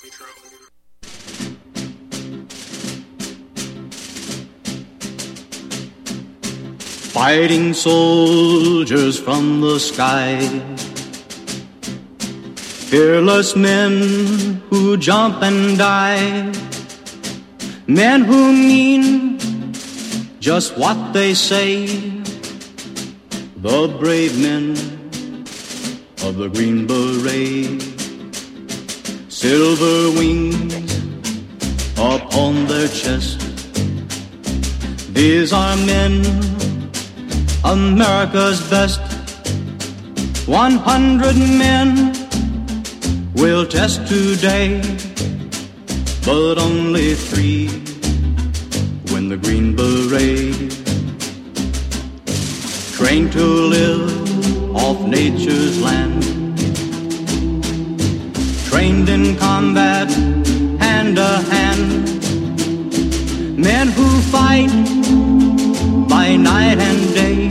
Fighting soldiers from the sky, fearless men who jump and die, men who mean just what they say, the brave men of the Green Beret. Silver wings upon their chest, these are men, America's best. 100 men will test today, but only 3 win the Green Beret. Trained to live off nature's land, trained in combat hand to hand, men who fight by night and day,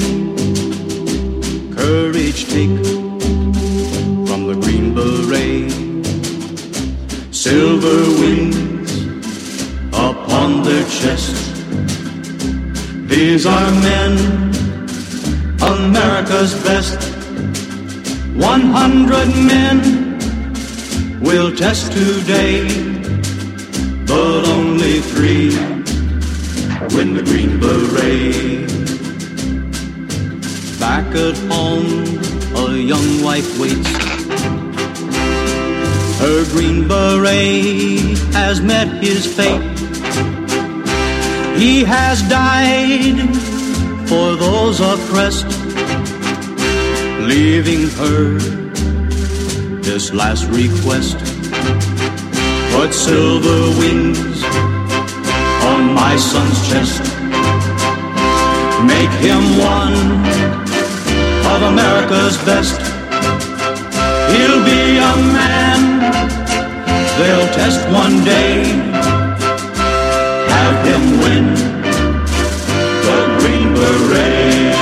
courage take from the Green Beret. Silver wings upon their chest, these are men, America's best. 100 men will test today, but only 3 win the Green Beret. Back at home, a young wife waits. Her Green Beret has met his fate. He has died for those oppressed, leaving her this last request. Put silver wings on my son's chest, make him one of America's best. He'll be a man they'll test one day, have him win the Green Beret.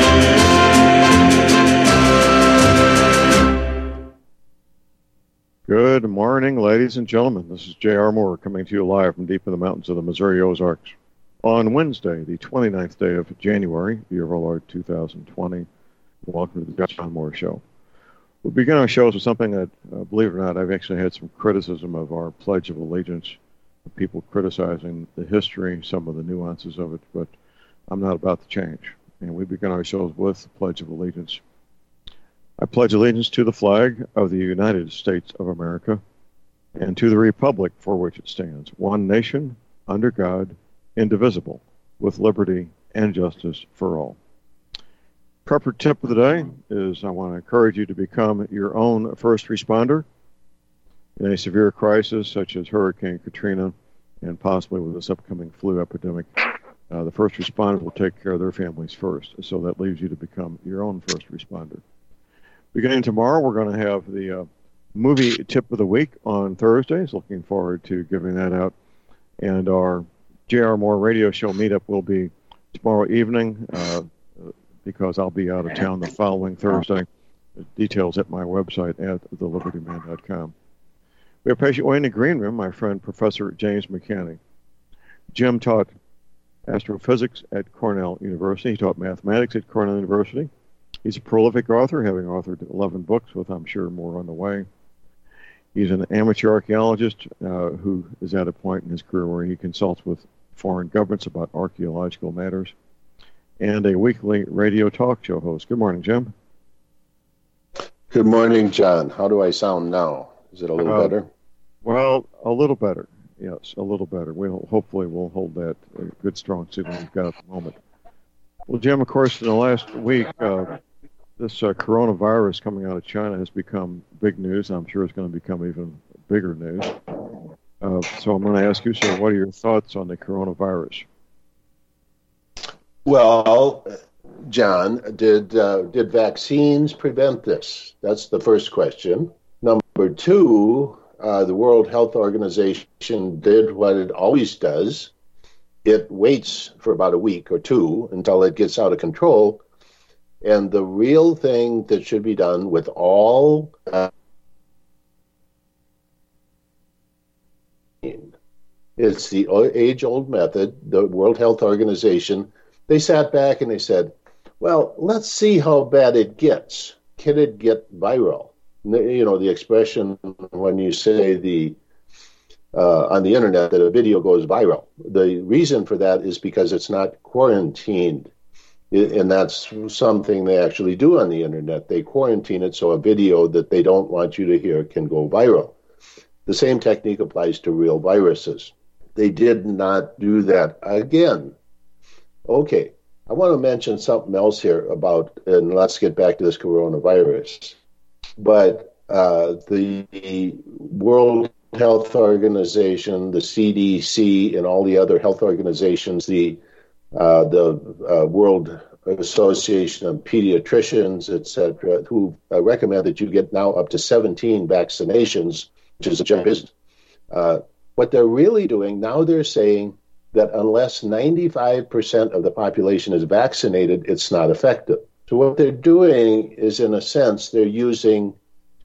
Good morning, ladies and gentlemen. This is J.R. Moore coming to you live from deep in the mountains of the Missouri Ozarks on Wednesday, the 29th day of January, the year of our Lord 2020. Welcome to the John Moore Show. We'll begin our shows with something that, believe it or not, I've actually had some criticism of our Pledge of Allegiance, people criticizing the history, some of the nuances of it, but I'm not about to change. And we begin our shows with the Pledge of Allegiance. I pledge allegiance to the flag of the United States of America and to the republic for which it stands, one nation, under God, indivisible, with liberty and justice for all. Proper tip of the day is I want to encourage you to become your own first responder in a severe crisis such as Hurricane Katrina and possibly with this upcoming flu epidemic. The first responders will take care of their families first, so that leaves you to become your own first responder. Beginning tomorrow, we're going to have the movie tip of the week on Thursdays. Looking forward to giving that out. And our J.R. Moore radio show meetup will be tomorrow evening because I'll be out of town the following Thursday. The details at my website at thelibertyman.com. We have patient Wayne in the green room, my friend Professor James McCanney. Jim taught astrophysics at Cornell University. He taught mathematics at Cornell University. He's a prolific author, having authored 11 books, with I'm sure more on the way. He's an amateur archaeologist who is at a point in his career where he consults with foreign governments about archaeological matters, and a weekly radio talk show host. Good morning, Jim. Good morning, John. How do I sound now? Is it a little better? Well, a little better. Yes, a little better. Hopefully we'll hold that good, strong signal we've got at the moment. Well, Jim, of course, in the last week, this coronavirus coming out of China has become big news. I'm sure it's going to become even bigger news. So I'm going to ask you, sir, what are your thoughts on the coronavirus? Well, John, did vaccines prevent this? That's the first question. Number two, the World Health Organization did what it always does. It waits for about a week or two until it gets out of control. And the real thing that should be done with all It's the age-old method. The World Health Organization, they sat back and they said, well, let's see how bad it gets. Can it get viral? You know, the expression when you say on the internet that a video goes viral. The reason for that is because it's not quarantined. And that's something they actually do on the internet. They quarantine it so a video that they don't want you to hear can go viral. The same technique applies to real viruses. They did not do that again. Okay, I want to mention something else here about, and let's get back to this coronavirus. But the World Health Organization, the CDC, and all the other health organizations, the World Association of Pediatricians, etc., who recommend that you get now up to 17 vaccinations, which is a giant business. What they're really doing, now they're saying that unless 95% of the population is vaccinated, it's not effective. So what they're doing is, in a sense, they're using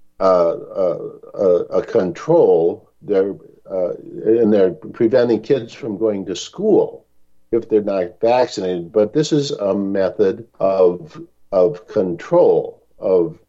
a control. And they're preventing kids from going to school if they're not vaccinated. But this is a method of control, of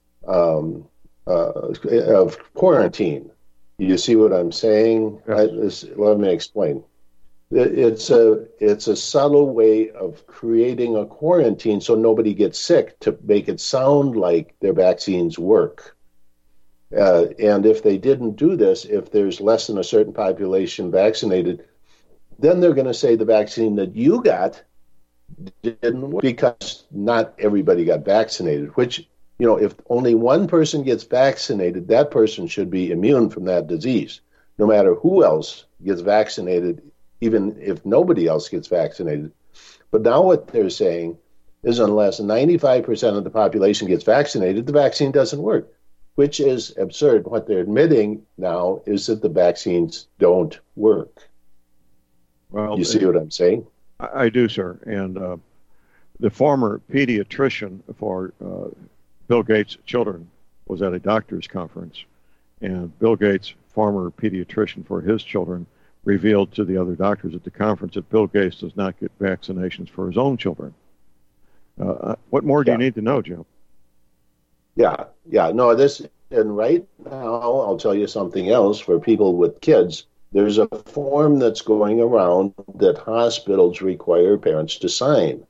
quarantine. You see what I'm saying? Yes. Let me explain. It's a subtle way of creating a quarantine so nobody gets sick, to make it sound like their vaccines work. And if they didn't do this, if there's less than a certain population vaccinated, then they're going to say the vaccine that you got didn't work because not everybody got vaccinated, which, you know, if only one person gets vaccinated, that person should be immune from that disease, no matter who else gets vaccinated, even if nobody else gets vaccinated. But now what they're saying is unless 95% of the population gets vaccinated, the vaccine doesn't work, which is absurd. What they're admitting now is that the vaccines don't work. Well, you see what I'm saying? I do, sir. And the former pediatrician for Bill Gates' children was at a doctor's conference, and Bill Gates, former pediatrician for his children, revealed to the other doctors at the conference that Bill Gates does not get vaccinations for his own children. What more do you need to know, Jim? Yeah. No, and right now, I'll tell you something else for people with kids. There's a form that's going around that hospitals require parents to sign.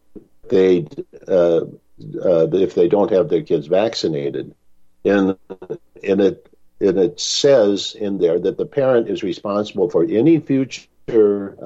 If they don't have their kids vaccinated, and it says in there that the parent is responsible for any future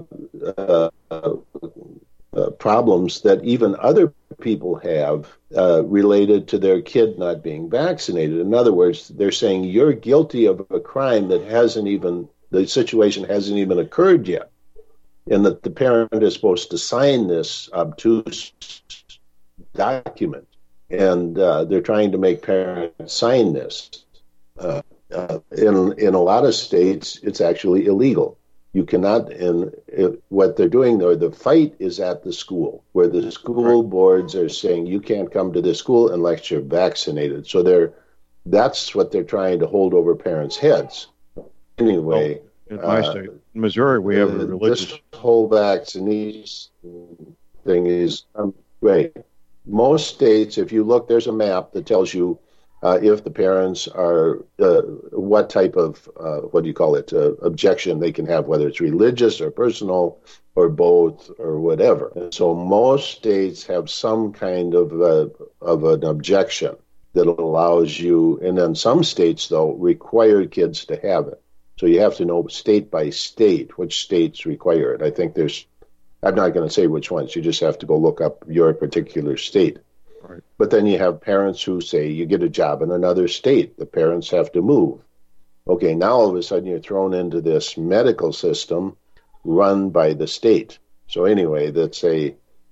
problems that even other people have related to their kid not being vaccinated. In other words, they're saying you're guilty of a crime that the situation hasn't even occurred yet, and that the parent is supposed to sign this obtuse document, and they're trying to make parents sign this. In a lot of states, it's actually illegal. You cannot. What they're doing there, the fight is at the school, where the school boards are saying you can't come to this school unless you're vaccinated. So that's what they're trying to hold over parents' heads. Anyway, in my state, Missouri, we have a religious. This whole vaccination thing is great. Most states, if you look, there's a map that tells you if the parents are, what type of, objection they can have, whether it's religious or personal or both or whatever. And so most states have some kind of an objection that allows you, and then some states, though, require kids to have it. So you have to know state by state which states require it. I think I'm not going to say which ones. You just have to go look up your particular state. Right. But then you have parents who say you get a job in another state. The parents have to move. Okay, now all of a sudden you're thrown into this medical system run by the state. So anyway, it's a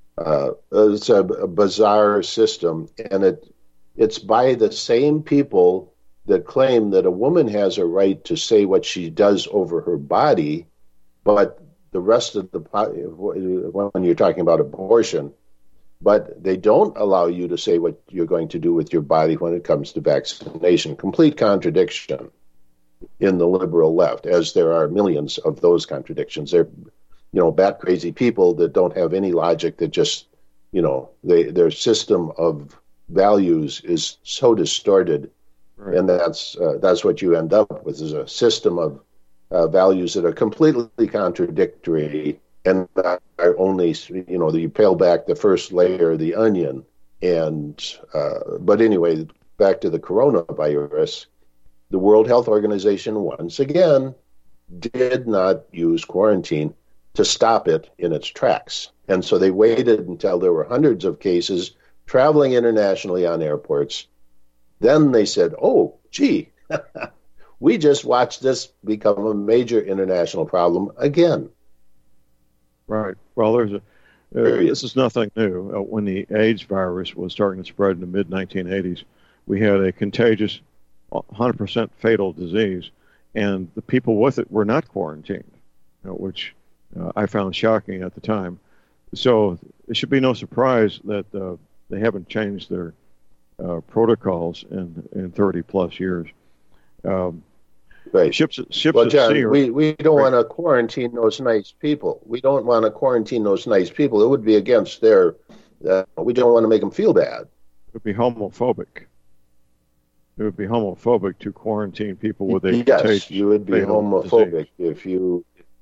bizarre system, and it's by the same people that claim that a woman has a right to say what she does over her body, but the rest of when you're talking about abortion, but they don't allow you to say what you're going to do with your body when it comes to vaccination. Complete contradiction. in the liberal left, as there are millions of those contradictions. They're, bat crazy people that don't have any logic, that just, their system of values is so distorted. Right. And that's what you end up with, is a system of values that are completely contradictory, and that are only, you peel back the first layer of the onion. And but anyway, back to the coronavirus, the World Health Organization once again did not use quarantine to stop it in its tracks. And so they waited until there were hundreds of cases traveling internationally on airports. Then they said, oh, gee, we just watched this become a major international problem again. Right. Well, this is nothing new. When the AIDS virus was starting to spread in the mid-1980s, we had a contagious, 100% fatal disease, and the people with it were not quarantined, which I found shocking at the time. So it should be no surprise that they haven't changed their protocols in 30-plus years. Right. Ships well, at John, sea are, we don't want to quarantine those nice people. We don't want to quarantine those nice people. It would be against their. We don't want to make them feel bad. It would be homophobic. It would be homophobic to quarantine people with a yes, you would be homophobic disease. If you.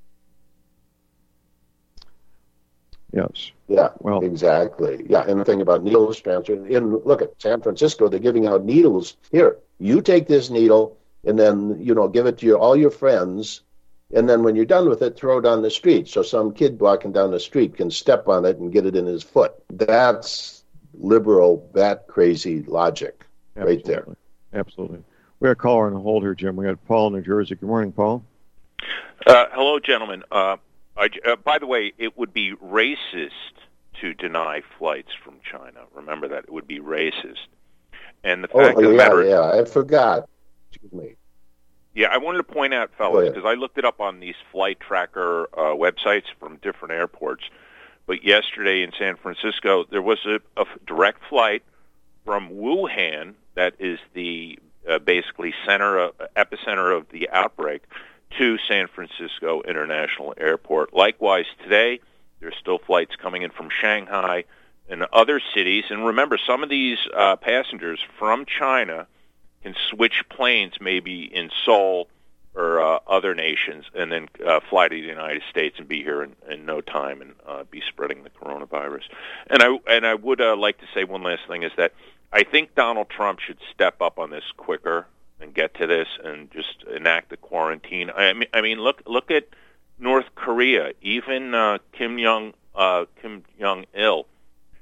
Yes. Yeah. Well. Exactly. Yeah, and the thing about needles transfer. Look at San Francisco. They're giving out needles. Here, you take this needle. And then, give it to all your friends. And then when you're done with it, throw it on the street. So some kid walking down the street can step on it and get it in his foot. That's liberal, bat crazy logic. Absolutely. Right there. Absolutely. We got a caller on the hold here, Jim. We got Paul in New Jersey. Good morning, Paul. Hello, gentlemen. By the way, it would be racist to deny flights from China. Remember that. It would be racist. And the fact of the matter is... Yeah, I forgot. Excuse me. Yeah, I wanted to point out, fellas, because I looked it up on these flight tracker websites from different airports. But yesterday in San Francisco, there was a direct flight from Wuhan, that is the basically epicenter of the outbreak, to San Francisco International Airport. Likewise, today, there's still flights coming in from Shanghai and other cities. And remember, some of these passengers from China can switch planes maybe in Seoul or other nations, and then fly to the United States and be here in no time and be spreading the coronavirus. And I would like to say one last thing, is that I think Donald Trump should step up on this quicker and get to this and just enact the quarantine. I mean, look at North Korea. Even Kim Jong-il,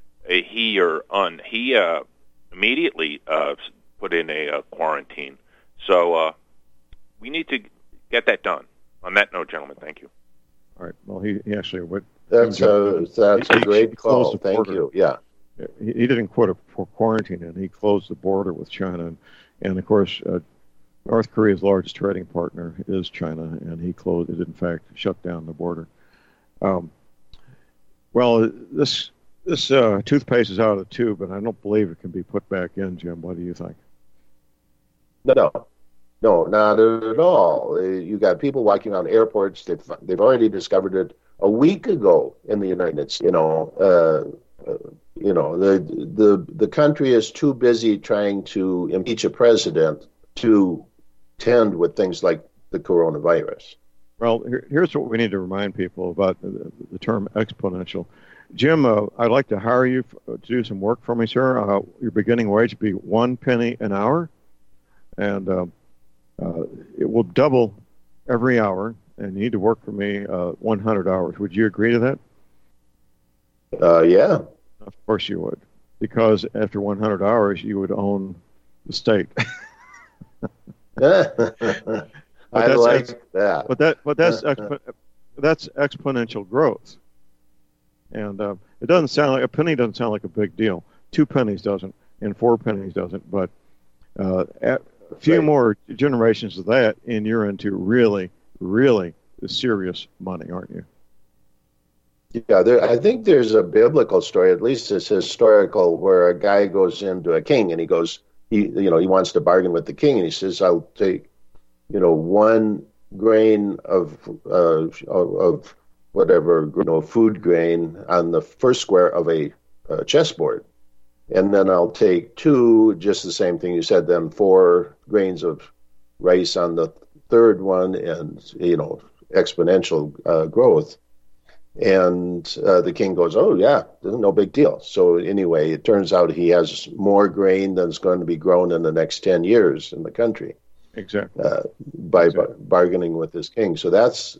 he immediately put in a quarantine. So we need to get that done. On that note, gentlemen, thank you. All right. Well, he actually would. That's a great call. Thank you. Yeah. He didn't put a quarantine in. He closed the border with China. And of course, North Korea's largest trading partner is China, and he closed it, in fact, shut down the border. Well, this toothpaste is out of the tube, and I don't believe it can be put back in, Jim. What do you think? No, not at all. You got people walking around airports. They've already discovered it a week ago in the United States. The country is too busy trying to impeach a president to tend with things like the coronavirus. Well, here's what we need to remind people about the term exponential. Jim, I'd like to hire you to do some work for me, sir. Your beginning wage would be 1 penny an hour, and it will double every hour, and you need to work for me 100 hours. Would you agree to that? Yeah. Of course you would, because after 100 hours, you would own the state. I like that. But that's exponential growth. And it doesn't sound like a penny doesn't sound like a big deal. 2 pennies doesn't, and 4 pennies doesn't. But a few more generations of that, and you're into really, really serious money, aren't you? Yeah, I think there's a biblical story, at least it's historical, where a guy goes into a king and he wants to bargain with the king, and he says, I'll take 1 grain of whatever, food grain on the first square of a chessboard. And then I'll take 2, just the same thing you said, then 4 grains of rice on the third one, and, exponential growth. And the king goes, oh, yeah, no big deal. So anyway, it turns out he has more grain than is going to be grown in the next 10 years in the country. Exactly. By bargaining with this king. So that's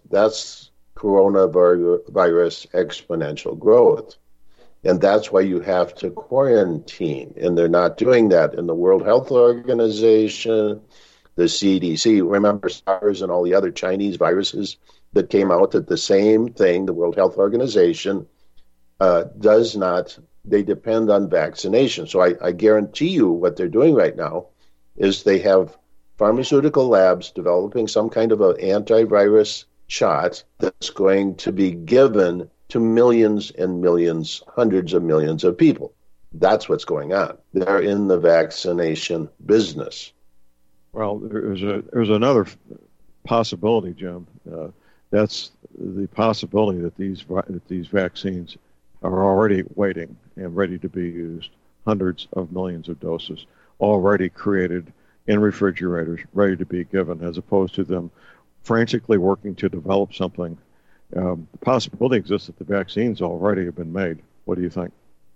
coronavirus exponential growth. And that's why you have to quarantine. And they're not doing that in the World Health Organization, the CDC. Remember SARS and all the other Chinese viruses that came out, at the same thing, the World Health Organization does not, they depend on vaccination. So I guarantee you what they're doing right now is they have pharmaceutical labs developing some kind of an antivirus shot that's going to be given to millions and millions, hundreds of millions of people. That's what's going on. They're in the vaccination business. Well, there's another possibility, Jim. That's the possibility that these vaccines are already waiting and ready to be used. Hundreds of millions of doses already created in refrigerators, ready to be given, as opposed to them frantically working to develop something. The possibility exists that the vaccines already have been made. What do you think?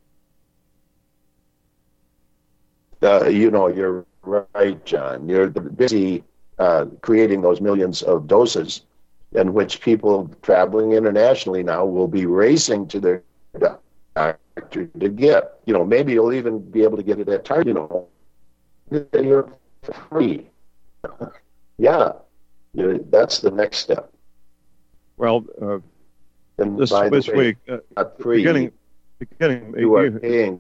You're right, John. You're busy creating those millions of doses, in which people traveling internationally now will be racing to their doctor to get. Maybe you'll even be able to get it at Target. You're free. Yeah, that's the next step. Well, this week, not free. beginning, you are paying.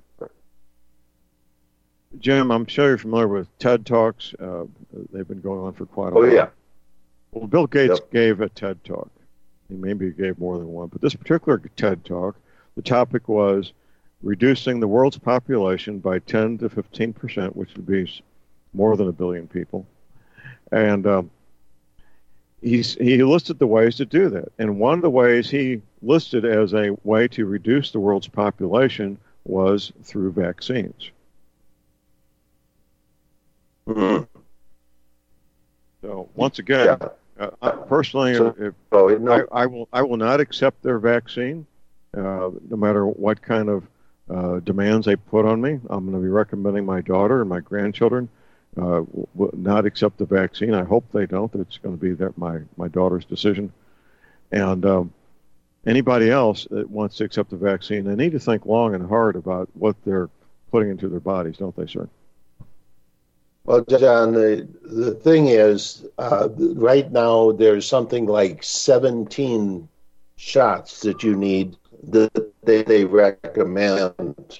Jim, I'm sure you're familiar with TED Talks. They've been going on for quite a while. Oh, yeah. Well, Bill Gates gave a TED Talk. He maybe gave more than one, but this particular TED Talk, the topic was reducing the world's population by 10 to 15%, which would be more than 1 billion people. And he listed the ways to do that. And one of the ways he listed as a way to reduce the world's population was through vaccines. Mm-hmm. So once again, personally, I will not accept their vaccine, no matter what kind of demands they put on me. I'm going to be recommending my daughter and my grandchildren will not accept the vaccine. I hope they don't. It's going to be my daughter's decision. And anybody else that wants to accept the vaccine, they need to think long and hard about what they're putting into their bodies, don't they, sir? Well, John, the thing is, right now there's something like 17 shots that you need that they recommend.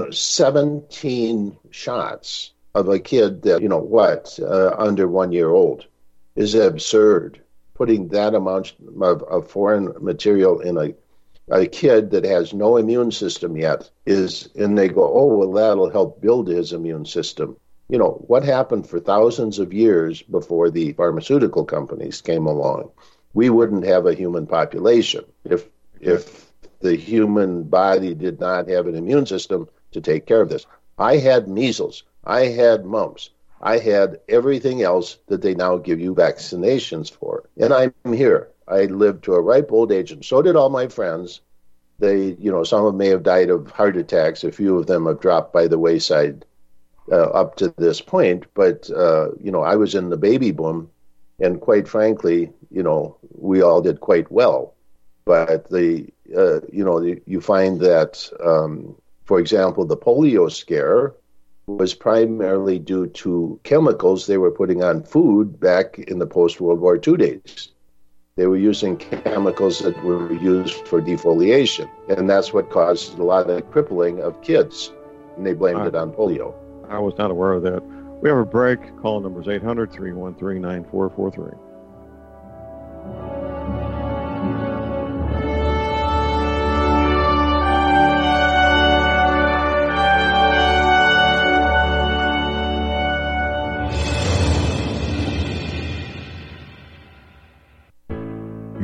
17 shots of a kid that, under 1 year old is absurd. Putting that amount of foreign material in a kid that has no immune system yet and they go, oh, well, that'll help build his immune system. What happened for thousands of years before the pharmaceutical companies came along? We wouldn't have a human population if the human body did not have an immune system to take care of this. I had measles. I had mumps. I had everything else that they now give you vaccinations for. And I'm here. I lived to a ripe old age, and so did all my friends. They, some of them may have died of heart attacks. A few of them have dropped by the wayside up to this point, but I was in the baby boom, and quite frankly, we all did quite well. But you find that, for example, the polio scare was primarily due to chemicals they were putting on food back in the post-World War II days. They were using chemicals that were used for defoliation, and that's what caused a lot of crippling of kids, and they blamed it on polio. I was not aware of that. We have a break. Call numbers 800-313-9443.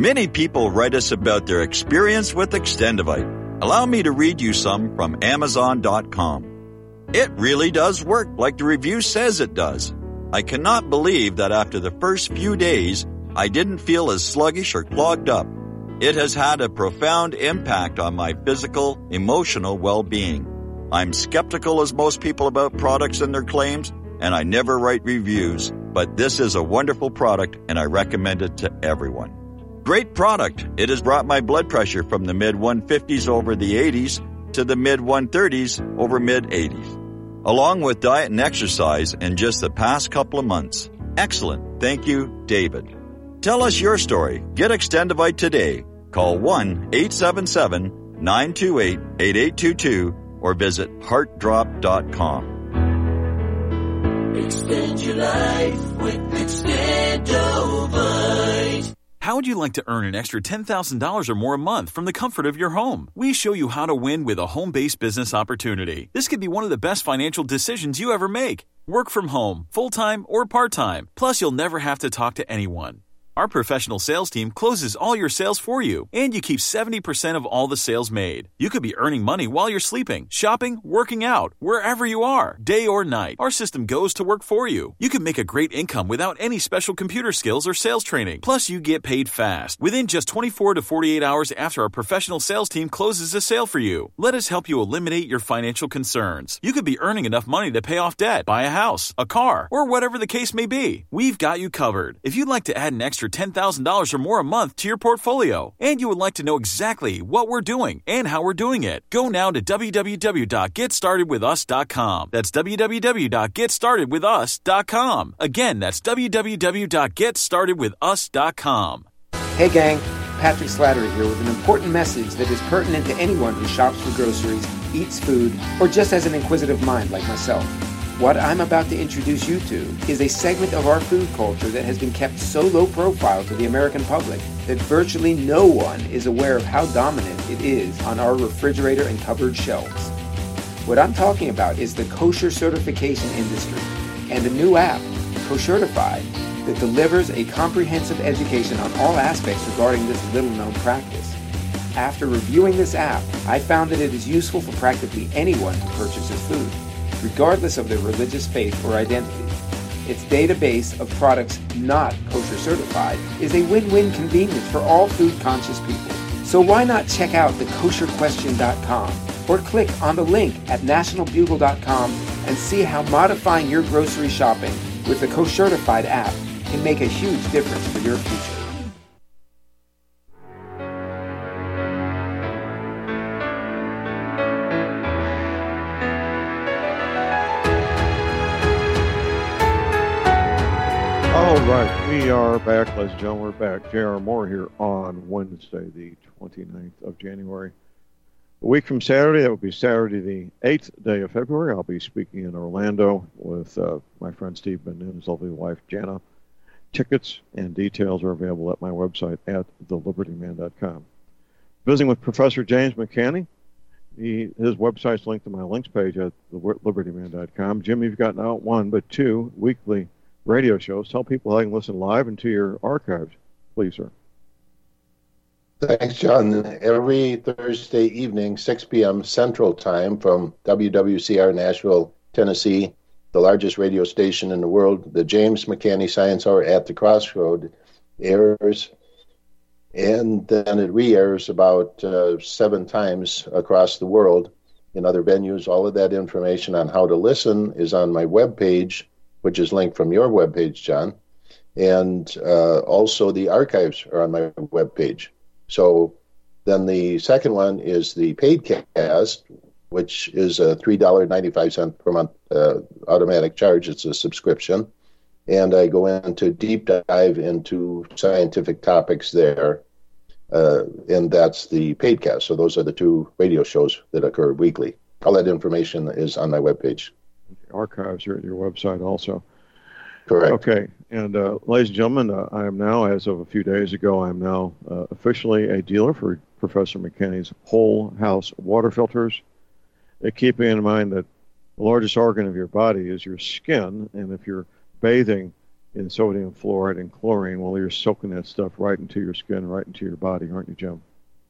Many people write us about their experience with Extendivite. Allow me to read you some from Amazon.com. It really does work like the review says it does. I cannot believe that after the first few days, I didn't feel as sluggish or clogged up. It has had a profound impact on my physical, emotional well-being. I'm skeptical as most people about products and their claims, and I never write reviews, but this is a wonderful product and I recommend it to everyone. Great product. It has brought my blood pressure from the mid-150s over the 80s to the mid-130s over mid-80s. Along with diet and exercise in just the past couple of months. Excellent. Thank you, David. Tell us your story. Get Extendivite today. Call 1-877-928-8822 or visit heartdrop.com. Extend your life with Extendivite. How would you like to earn an extra $10,000 or more a month from the comfort of your home? We show you how to win with a home-based business opportunity. This could be one of the best financial decisions you ever make. Work from home, full-time or part-time. Plus, you'll never have to talk to anyone. Our professional sales team closes all your sales for you, and you keep 70% of all the sales made. You could be earning money while you're sleeping, shopping, working out, wherever you are, day or night. Our system goes to work for you. You can make a great income without any special computer skills or sales training. Plus, you get paid fast, within just 24 to 48 hours after our professional sales team closes a sale for you. Let us help you eliminate your financial concerns. You could be earning enough money to pay off debt, buy a house, a car, or whatever the case may be. We've got you covered. If you'd like to add an extra $10,000 or more a month to your portfolio, and you would like to know exactly what we're doing and how we're doing it, go now to www.getstartedwithus.com. That's www.getstartedwithus.com. Again, that's www.getstartedwithus.com. Hey gang, Patrick Slattery here with an important message that is pertinent to anyone who shops for groceries, eats food, or just has an inquisitive mind like myself. What I'm about to introduce you to is a segment of our food culture that has been kept so low profile to the American public that virtually no one is aware of how dominant it is on our refrigerator and cupboard shelves. What I'm talking about is the kosher certification industry and a new app, Koshertified, that delivers a comprehensive education on all aspects regarding this little-known practice. After reviewing this app, I found that it is useful for practically anyone who purchases food, regardless of their religious faith or identity. Its database of products not kosher certified is a win-win convenience for all food-conscious people. So why not check out thekosherquestion.com or click on the link at nationalbugle.com and see how modifying your grocery shopping with the Koshertified app can make a huge difference for your future. All right, we are back, ladies and gentlemen. We're back. J.R. Moore here on Wednesday, the 29th of January. A week from Saturday, that will be Saturday, the 8th day of February, I'll be speaking in Orlando with my friend Steve Ben and his lovely wife, Jana. Tickets and details are available at my website at thelibertyman.com. Visiting with Professor James McCanney. His website's linked to my links page at thelibertyman.com. Jim, you've got not one, but two weekly radio shows. Tell people how they can listen live and to your archives, please, sir. Thanks, John. Every Thursday evening, 6 p.m. Central Time from WWCR Nashville, Tennessee, the largest radio station in the world, the James McCanney Science Hour at the Crossroad airs, and then it re-airs about 7 times across the world in other venues. All of that information on how to listen is on my webpage, which is linked from your webpage, John. And also the archives are on my webpage. So then the second one is the paid cast, which is a $3.95 per month automatic charge. It's a subscription. And I go into deep dive into scientific topics there. And that's the paid cast. So those are the 2 radio shows that occur weekly. All that information is on my webpage. Archives are at your website also. Correct. Okay. And ladies and gentlemen, I am now, as of a few days ago, I'm now officially a dealer for Professor McCanney's Whole House water filters. Keeping in mind that the largest organ of your body is your skin, and if you're bathing in sodium fluoride and chlorine, well, you're soaking that stuff right into your skin, right into your body, aren't you, Jim?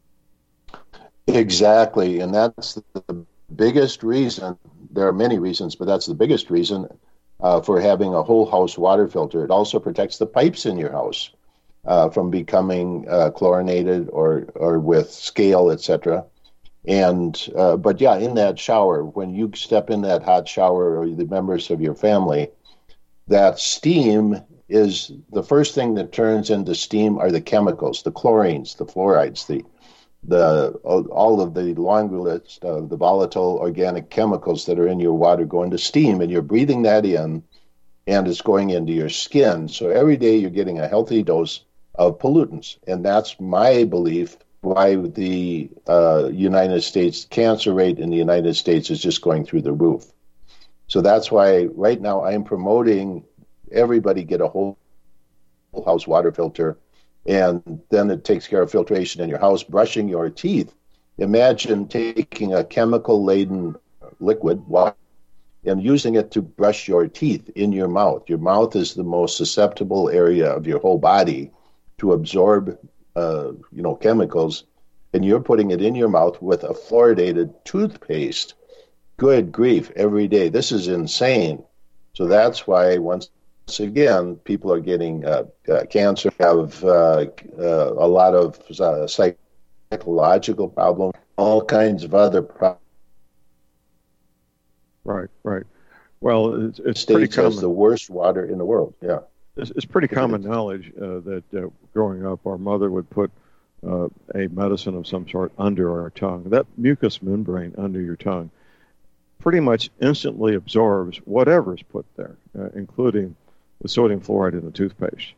Exactly, and that's the biggest reason. There are many reasons, but that's the biggest reason for having a whole house water filter. It also protects the pipes in your house from becoming chlorinated or with scale, etc. And but yeah, in that shower, when you step in that hot shower, or the members of your family, that steam is the first thing that turns into steam are the chemicals, the chlorines, the fluorides, all of the longer list of the volatile organic chemicals that are in your water go into steam, and you're breathing that in, and it's going into your skin. So every day you're getting a healthy dose of pollutants, and that's my belief why the United States cancer rate in the United States is just going through the roof. So that's why right now I'm promoting everybody get a whole house water filter, and then it takes care of filtration in your house, brushing your teeth. Imagine taking a chemical-laden liquid, water, and using it to brush your teeth in your mouth. Your mouth is the most susceptible area of your whole body to absorb chemicals, and you're putting it in your mouth with a fluoridated toothpaste. Good grief, every day. This is insane. So that's why, once again, people are getting cancer, have a lot of psychological problems, all kinds of other problems. Right. Well, it's pretty common. The worst water in the world, yeah. It's pretty common knowledge that growing up, our mother would put a medicine of some sort under our tongue. That mucous membrane under your tongue pretty much instantly absorbs whatever's put there, including the sodium fluoride in the toothpaste.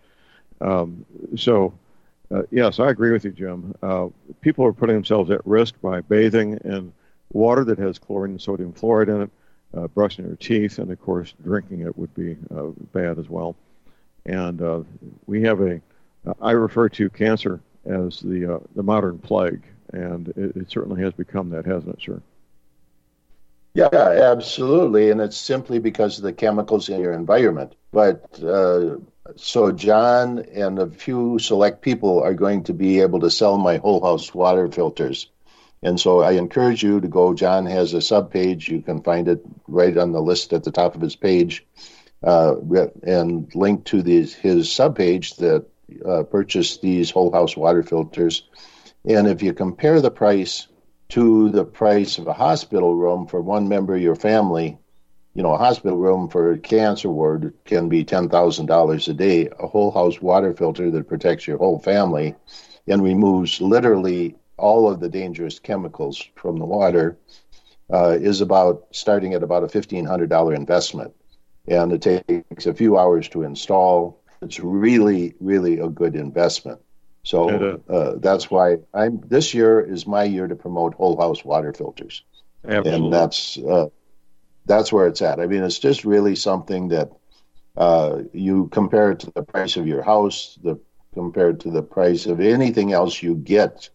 Yes, I agree with you, Jim. People are putting themselves at risk by bathing in water that has chlorine and sodium fluoride in it, brushing their teeth, and, of course, drinking it would be bad as well. And we have I refer to cancer as the modern plague, and it certainly has become that, hasn't it, sir? Yeah, absolutely, and it's simply because of the chemicals in your environment. But so John and a few select people are going to be able to sell my whole house water filters. And so I encourage you to go. John has a subpage. You can find it right on the list at the top of his page, and link to his subpage that purchased these whole house water filters. And if you compare the price to the price of a hospital room for one member of your family, a hospital room for a cancer ward can be $10,000 a day. A whole house water filter that protects your whole family and removes literally all of the dangerous chemicals from the water is starting at about a $1,500 investment. And it takes a few hours to install. It's really, really a good investment. So that's why this year is my year to promote whole house water filters. Absolutely. And that's where it's at. I mean, it's just really something that you compare it to the price of your house, compared to the price of anything else you get.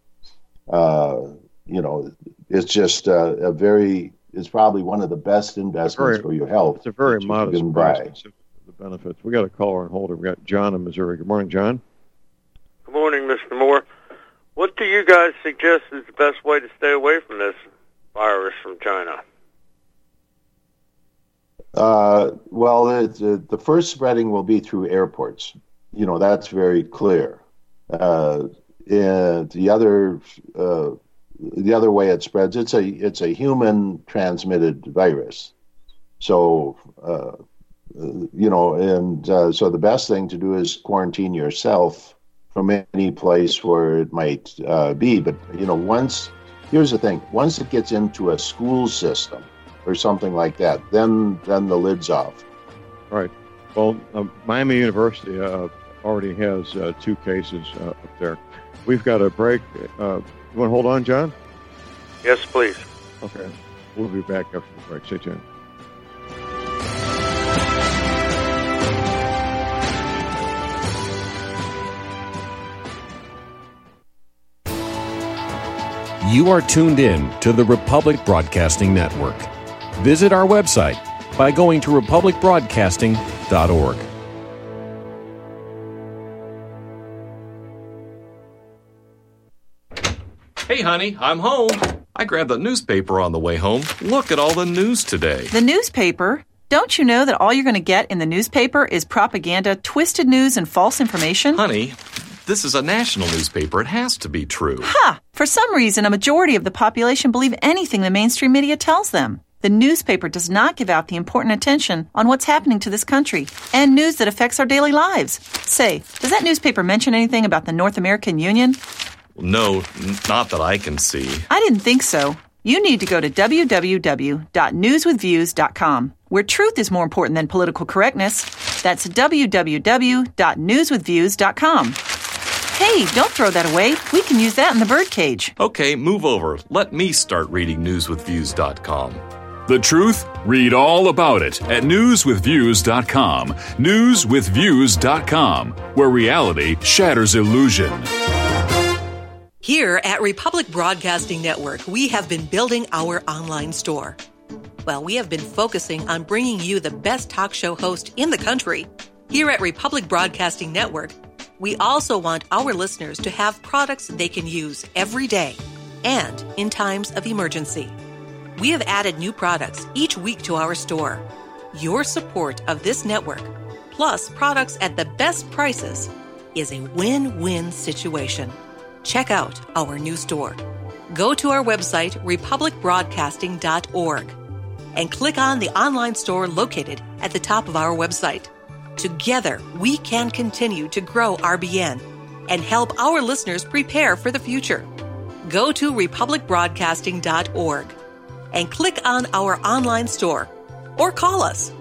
It's just it's probably one of the best investments for your health. It's a very modest price. The benefits. We got a caller on hold. We got John in Missouri. Good morning, John. Good morning, Mr. Moore. What do you guys suggest is the best way to stay away from this virus from China? Well, the first spreading will be through airports. That's very clear. And the other way it spreads, it's a human transmitted virus. So, so the best thing to do is quarantine yourself from any place where it might be. But, here's the thing, once it gets into a school system or something like that, then the lid's off. Right. Well, Miami University already has 2 cases up there. We've got a break. You want to hold on, John? Yes, please. Okay. We'll be back after the break. Stay tuned. You are tuned in to the Republic Broadcasting Network. Visit our website by going to republicbroadcasting.org. Hey, honey, I'm home. I grabbed the newspaper on the way home. Look at all the news today. The newspaper? Don't you know that all you're going to get in the newspaper is propaganda, twisted news, and false information? Honey, this is a national newspaper. It has to be true. Ha! For some reason, a majority of the population believe anything the mainstream media tells them. The newspaper does not give out the important attention on what's happening to this country and news that affects our daily lives. Say, does that newspaper mention anything about the North American Union? No, not that I can see. I didn't think so. You need to go to www.newswithviews.com, where truth is more important than political correctness. That's www.newswithviews.com. Hey, don't throw that away. We can use that in the birdcage. Okay, move over. Let me start reading newswithviews.com. The truth? Read all about it at newswithviews.com. Newswithviews.com, where reality shatters illusion. Here at Republic Broadcasting Network, we have been building our online store. Well, we have been focusing on bringing you the best talk show host in the country. Here at Republic Broadcasting Network, we also want our listeners to have products they can use every day and in times of emergency. We have added new products each week to our store. Your support of this network, plus products at the best prices, is a win-win situation. Check out our new store. Go to our website, republicbroadcasting.org, and click on the online store located at the top of our website. Together, we can continue to grow RBN and help our listeners prepare for the future. Go to republicbroadcasting.org and click on our online store or call us.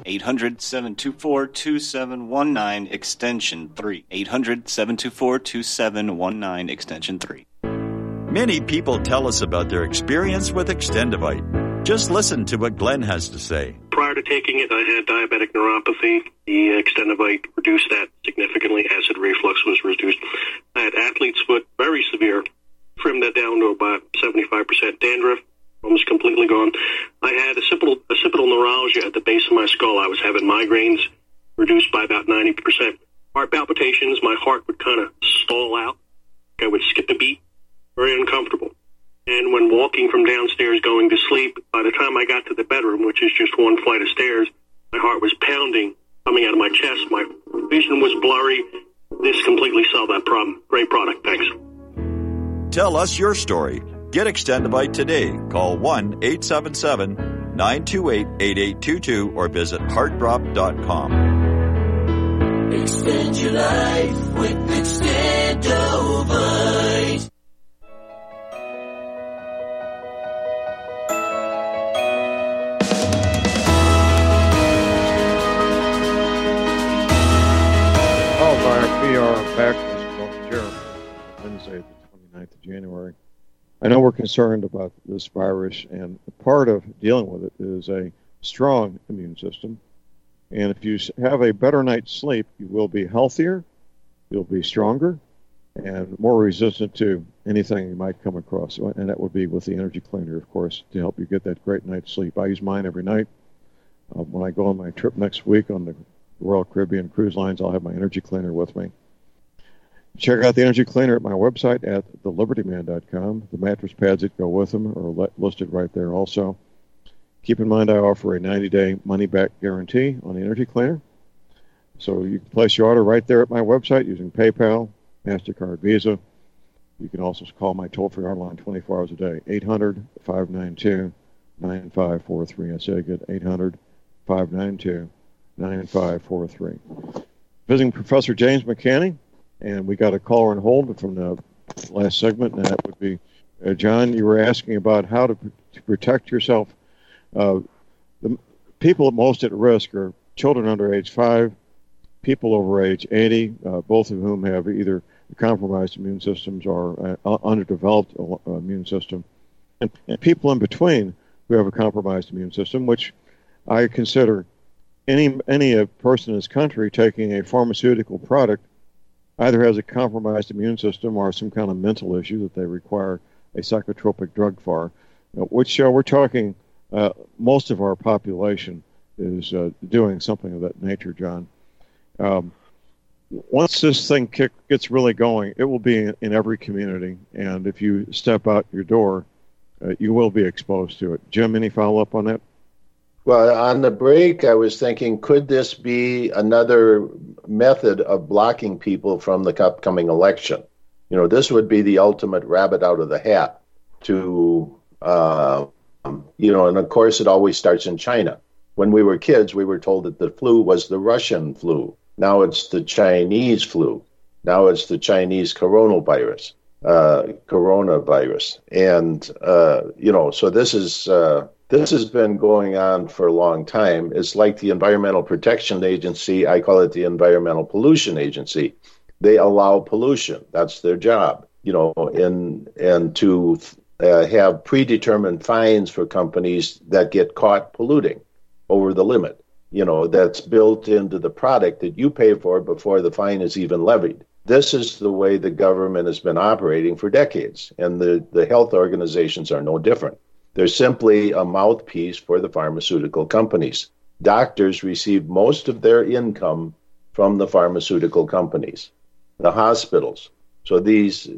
800-724-2719, extension 3. 800-724-2719, extension 3. Many people tell us about their experience with Extendivite. Just listen to what Glenn has to say. Prior to taking it, I had diabetic neuropathy. The Extendivite reduced that significantly. Acid reflux was reduced. I had athlete's foot, very severe. Trimmed that down to about 75%. Dandruff, almost completely gone. I had occipital neuralgia at the base of my skull. I was having migraines, reduced by about 90%. Heart palpitations, my heart would kind of stall out. I would skip a beat. Very uncomfortable. And when walking from downstairs going to sleep, by the time I got to the bedroom, which is just one flight of stairs, my heart was pounding, coming out of my chest. My vision was blurry. This completely solved that problem. Great product. Thanks. Tell us your story. Get Extendivite today. Call 1-877-928-8822 or visit heartdrop.com. Extend your life with Extendivite. We are back. This is Dr. Jeremy, Wednesday, the 29th of January. I know we're concerned about this virus, and part of dealing with it is a strong immune system. And if you have a better night's sleep, you will be healthier, you'll be stronger, and more resistant to anything you might come across. And that would be with the Energy Cleaner, of course, to help you get that great night's sleep. I use mine every night. When I go on my trip next week on the Royal Caribbean Cruise Lines, I'll have my Energy Cleaner with me. Check out the Energy Cleaner at my website at thelibertyman.com. The mattress pads that go with them are listed right there also. Keep in mind I offer a 90-day money-back guarantee on the Energy Cleaner. So you can place your order right there at my website using PayPal, MasterCard, Visa. You can also call my toll-free hotline 24 hours a day, 800-592-9543. I say again, 800-592-9543. Visiting Professor James McCanney, and we got a caller on hold from the last segment, and that would be John. You were asking about how to protect yourself. The people most at risk are children under age 5, people over age 80, both of whom have either compromised immune systems or underdeveloped immune system, and people in between who have a compromised immune system, which I consider any person in this country taking a pharmaceutical product either has a compromised immune system or some kind of mental issue that they require a psychotropic drug for, which we're talking most of our population is doing something of that nature, John. once this thing gets really going, it will be in every community. And if you step out your door, you will be exposed to it. Jim, any follow-up on that? Well, on the break, I was thinking, could this be another method of blocking people from the upcoming election? This would be the ultimate rabbit out of the hat to, and of course it always starts in China. When we were kids, we were told that the flu was the Russian flu. Now it's the Chinese flu. Now it's the Chinese coronavirus. And, so this has been going on for a long time. It's like the Environmental Protection Agency. I call it the Environmental Pollution Agency. They allow pollution. That's their job, and to have predetermined fines for companies that get caught polluting over the limit. That's built into the product that you pay for before the fine is even levied. This is the way the government has been operating for decades, and the health organizations are no different. They're simply a mouthpiece for the pharmaceutical companies. Doctors receive most of their income from the pharmaceutical companies, the hospitals. So these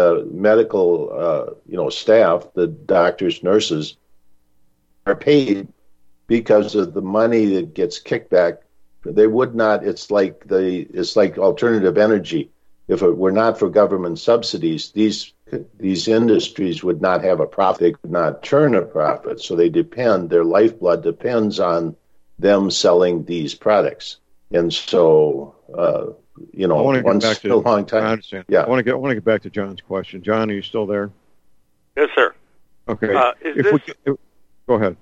medical staff, the doctors, nurses, are paid because of the money that gets kicked back. They would not. It's like alternative energy. If it were not for government subsidies, these industries would not have a profit. They could not turn a profit. So their lifeblood depends on them selling these products. And so, I want to get back to a long time. I understand. Yeah. I want to get back to John's question. John, are you still there? Yes, sir. Okay. Go ahead.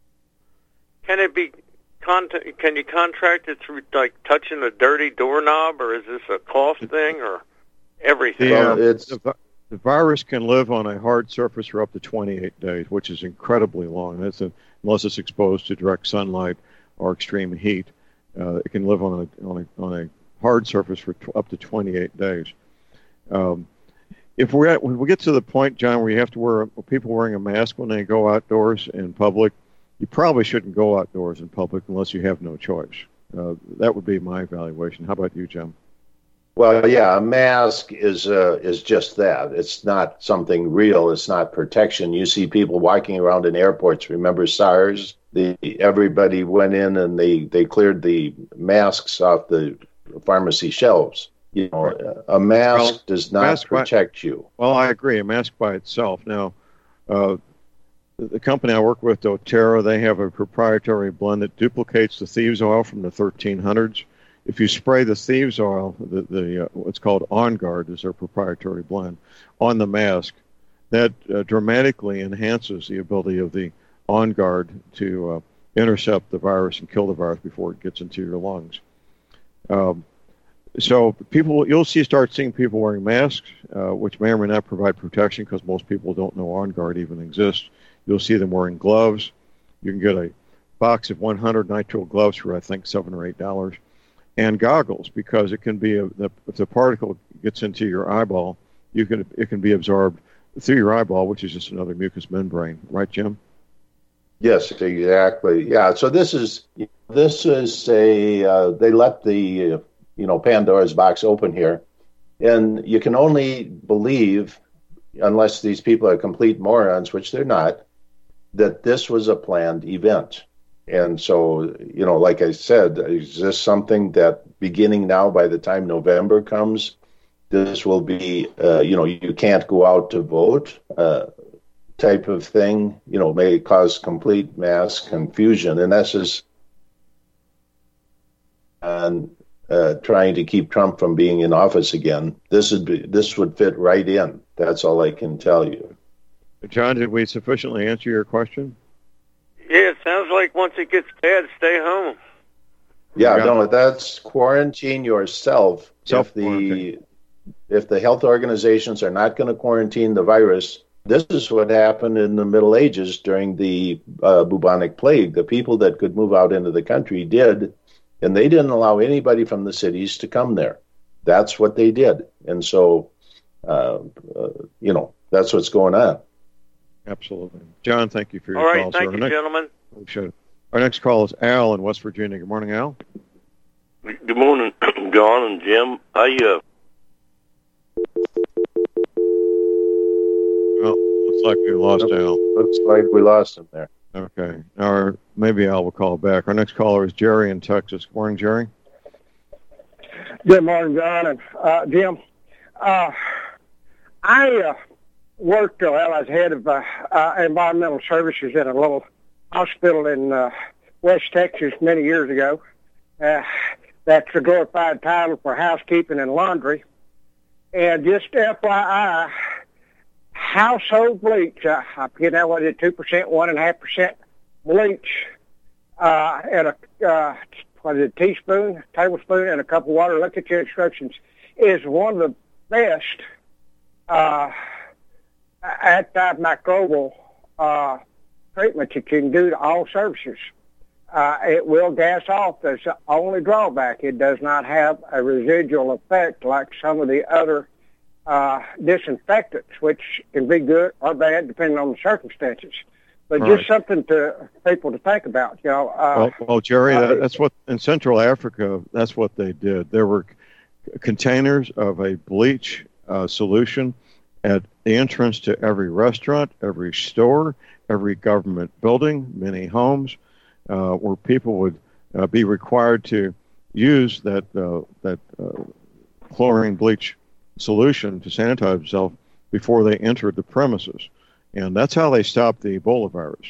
Can it be? Can you contract it through like touching a dirty doorknob, or is this a cost thing, or everything? The virus can live on a hard surface for up to 28 days, which is incredibly long. Unless it's exposed to direct sunlight or extreme heat, it can live on a hard surface for up to 28 days. When we get to the point, John, where you have to people wearing a mask when they go outdoors in public, you probably shouldn't go outdoors in public unless you have no choice. That would be my evaluation. How about you, Jim? Well, yeah, a mask is just that. It's not something real. It's not protection. You see people walking around in airports. Remember SARS? Everybody went in and they cleared the masks off the pharmacy shelves. A mask does not protect you. Well, I agree. A mask by itself. Now, the company I work with, doTERRA, they have a proprietary blend that duplicates the thieves' oil from the 1300s. If you spray the thieves' oil, what's called On Guard is their proprietary blend, on the mask, that dramatically enhances the ability of the On Guard to intercept the virus and kill the virus before it gets into your lungs. So you'll start seeing people wearing masks, which may or may not provide protection because most people don't know On Guard even exists. You'll see them wearing gloves. You can get a box of 100 nitrile gloves for, I think, $7 or $8. And goggles, because it can be if the particle gets into your eyeball, it can be absorbed through your eyeball, which is just another mucous membrane, right, Jim? Yes, exactly. Yeah. So this is they let the Pandora's box open here, and you can only believe, unless these people are complete morons, which they're not, that this was a planned event. And so, like I said, is this something that beginning now, by the time November comes, this will be, you can't go out to vote type of thing, may cause complete mass confusion. And that's just trying to keep Trump from being in office again. This would fit right in. That's all I can tell you. John, did we sufficiently answer your question? Yeah, it sounds like once it gets bad, stay home. Yeah, no, that's quarantine yourself. If the health organizations are not going to quarantine the virus, this is what happened in the Middle Ages during the bubonic plague. The people that could move out into the country did, and they didn't allow anybody from the cities to come there. That's what they did. And so, that's what's going on. Absolutely. John, thank you for your call. All right, call, thank you, gentlemen. Our next call is Al in West Virginia. Good morning, Al. Good morning, John and Jim. Well, looks like we lost Al. Looks like we lost him there. Okay. Or maybe Al will call back. Our next caller is Jerry in Texas. Good morning, Jerry. Good morning, John and Jim. I worked, I was head of environmental services in a little hospital in West Texas many years ago. That's a glorified title for housekeeping and laundry. And just FYI, household bleach, I forget now what it is, 2%, 1.5% bleach, and a teaspoon, tablespoon, and a cup of water. Look at your instructions. Is one of the best antimicrobial treatments you can do to all surfaces. It will gas off. That's the only drawback. It does not have a residual effect like some of the other disinfectants, which can be good or bad depending on the circumstances. But All just right. something to people to think about. You know. Well, Jerry, that's what in Central Africa. That's what they did. There were containers of a bleach solution at the entrance to every restaurant, every store, every government building, many homes, where people would be required to use that chlorine bleach solution to sanitize themselves before they entered the premises. And that's how they stopped the Ebola virus.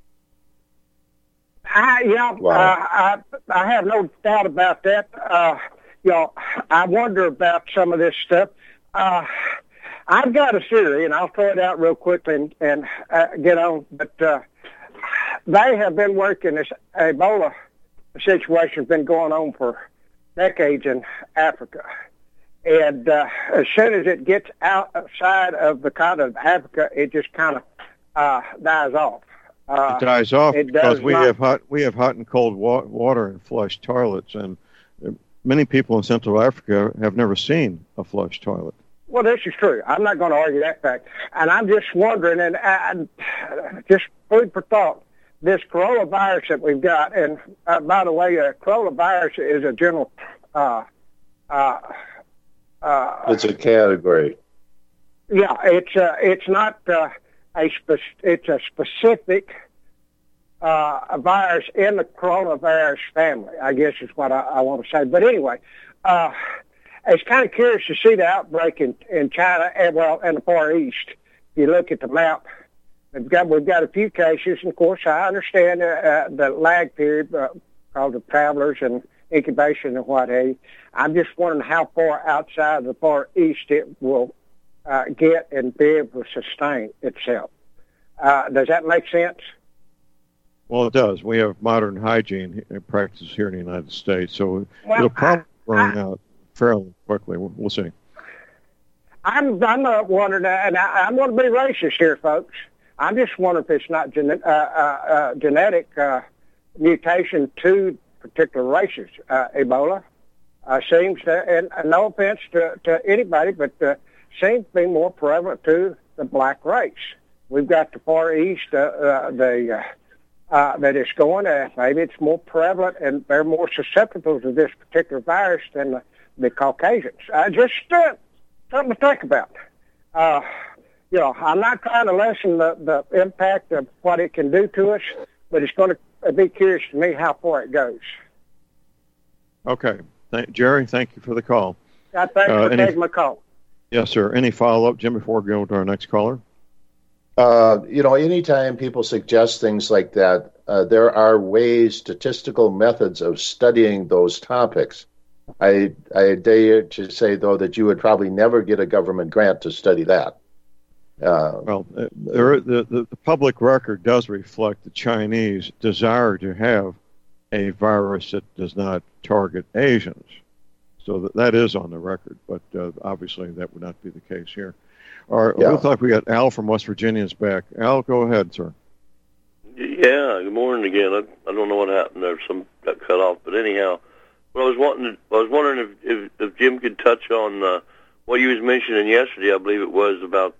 I have no doubt about that. I wonder about some of this stuff. I've got a theory, and I'll throw it out real quickly and get on. But they have been working this Ebola situation has been going on for decades in Africa. And as soon as it gets outside of the continent of Africa, it just kind of dies off. It dies off because we have hot and cold water and flush toilets, and many people in Central Africa have never seen a flush toilet. Well, this is true. I'm not going to argue that fact. And I'm just wondering, and just food for thought, this coronavirus that we've got, and by the way, coronavirus is a general... it's a category. Yeah, it's not it's a specific virus in the coronavirus family, I guess is what I want to say. But anyway, it's kind of curious to see the outbreak in China and in the Far East. If you look at the map, we've got a few cases, and of course I understand the lag period called the travelers and incubation and what have you. I'm just wondering how far outside the Far East it will get and be able to sustain itself. Does that make sense? Well, it does. We have modern hygiene practices here in the United States, so it'll probably burn out fairly quickly. We'll see. I'm not wondering, and I'm going to be racist here, folks. I'm just wondering if it's not genetic mutation to particular races. Ebola seems to, and no offense to anybody, but seems to be more prevalent to the black race. We've got the Far East, that it's going. Maybe it's more prevalent, and they're more susceptible to this particular virus than the Caucasians. Just something to think about. I'm not trying to lessen the impact of what it can do to us, but it's going to be curious to me how far it goes. Okay. Jerry, thank you for the call. Thanks for taking my call. Yes, sir. Any follow-up, Jim, before we go to our next caller? Anytime people suggest things like that, there are statistical methods of studying those topics. I dare to say, though, that you would probably never get a government grant to study that. The public record does reflect the Chinese desire to have a virus that does not target Asians. So that is on the record, but obviously that would not be the case here. All right, looks like we got Al from West Virginia is back. Al, go ahead, sir. Yeah, good morning again. I don't know what happened there. Some got cut off, but anyhow, I was wondering if Jim could touch on what you was mentioning yesterday. I believe it was about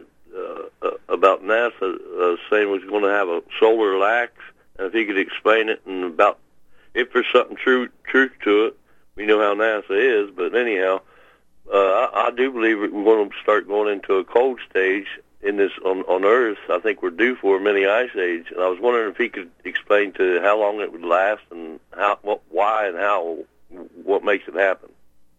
NASA saying was going to have a solar lax, and if he could explain it, and about if there's something truth to it, we know how NASA is. But anyhow, I do believe we're going to start going into a cold stage in this on Earth. I think we're due for a mini ice age, and I was wondering if he could explain to how long it would last and why and how, what makes it happen.